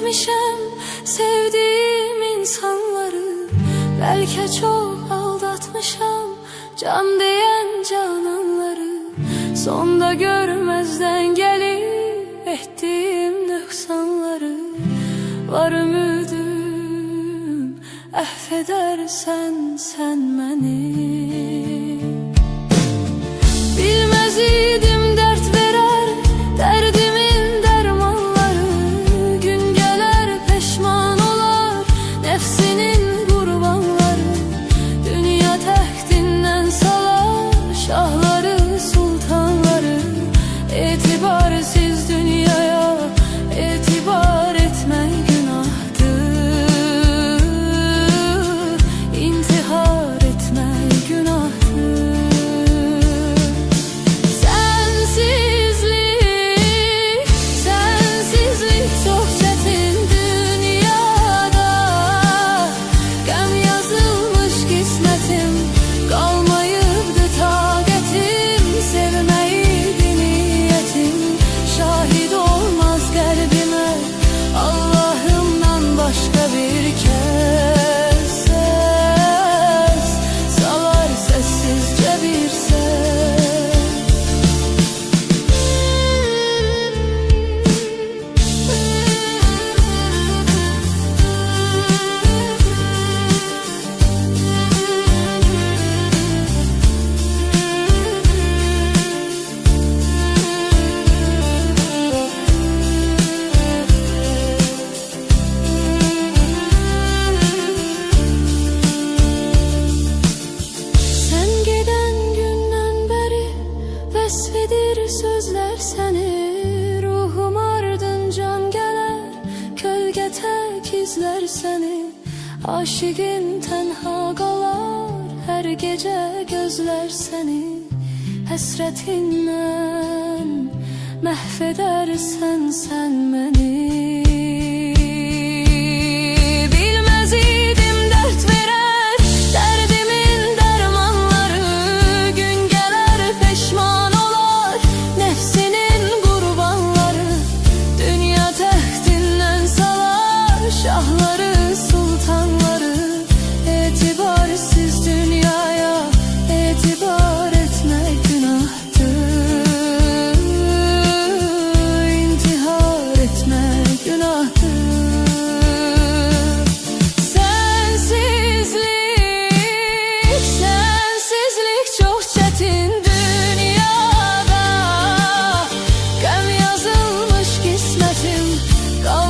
etmişem sevdiğim insanları. Belki çok aldatmışam can diyen cananları. Sonda görmezden gelip ettiğim nöksanları. Var ümidim affedersen sen beni. Bilmez idim dert verer derdimin dermanları. Gün gelir peşman olar nefsinin kurbanları. Dünya tehtinden salar şahları sultanları. İtibarsiz dünyaya itibar etmek günahtır. İntihar etmek günahtır. Sensizlik çok çetin dünyada. Gəm yazılmış kismetim, kalmayıbdı taqetim. Sevmeydi niyetim, şahit olmaz kalbime Allah'ımdan başka bir kez. Ses salar sessizce bir ses. Sen giden günden beri vesvedir sözler seni. Ruhum ardıncan gelir kölge tek izler seni. Aşıkım tenha kalar her gece gözler seni. Hasretinden mahvedersen sen beni. Bilmez idim dert verer derdimin dermanları. Gün gelir peşman olar nefsinin kurbanları. Dünya tehtinden salar şahları sultanları. İtibarsiz dünyaya itibar etmek günahtır. İntihar etmek günahtır. Sensizlik çok çetin dünyada. Gəm yazılmış kismetim,